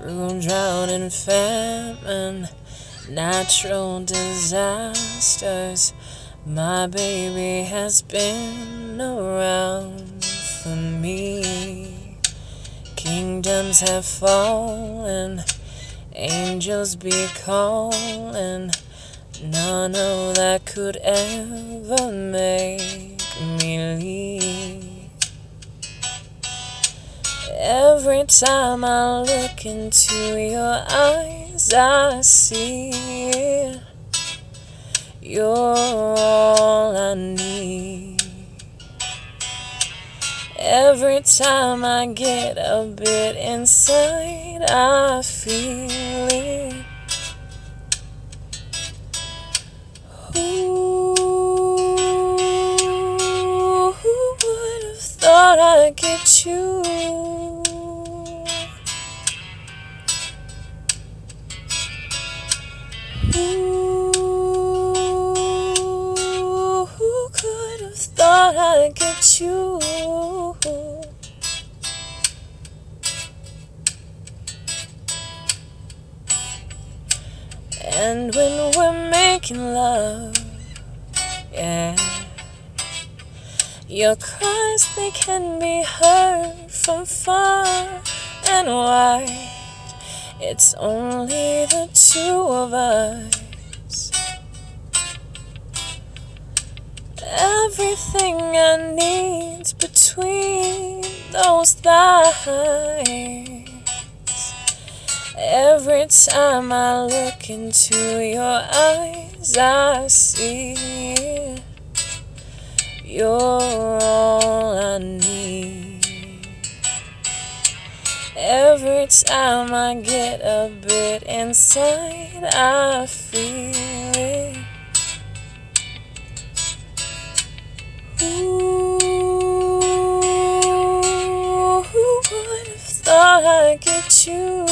through drought and famine, natural disasters. My baby has been around for me. Kingdoms have fallen, angels be calling. None of that could ever make me leave. Every time I look into your eyes, I see you're all I need. Every time I get a bit inside, I feel it. Who would have thought I'd get you? Who could have thought I'd get you? And when we're making love, yeah, your cries, they can be heard from far and wide. It's only the two of us. Everything I need's between those thighs. Every time I look into your eyes, I see you're all I need. Every time I get a bit inside, I feel it. Who would have thought I'd get you?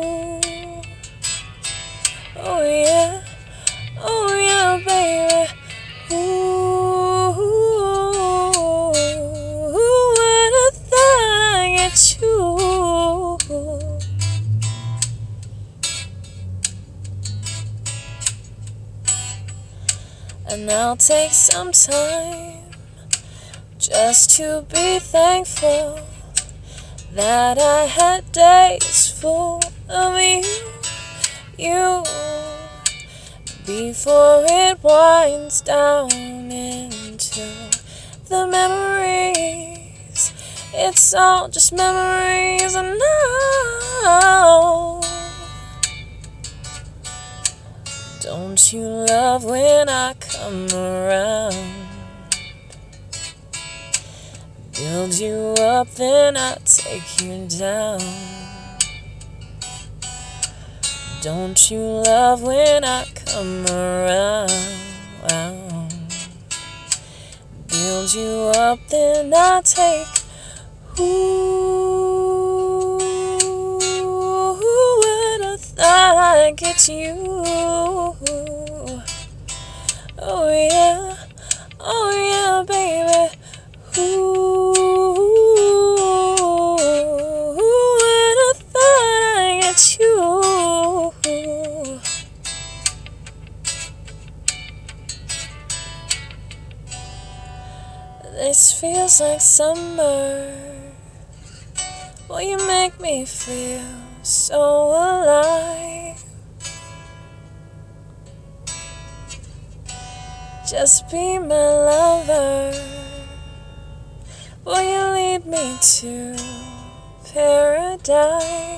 Oh yeah, baby. Who would have thought I'd get you? And I'll take some time just to be thankful that I had days full of you, before it winds down into the memories. It's all just memories, and now, don't you love when I come around? Build you up, then I take you down. Don't you love when I come around? Build you up, then I take. Who would have thought I'd get you? Oh yeah, baby. Who would have thought I'd get you? This feels like summer. Well, you make me feel so alive. Just be my lover. Will you lead me to paradise?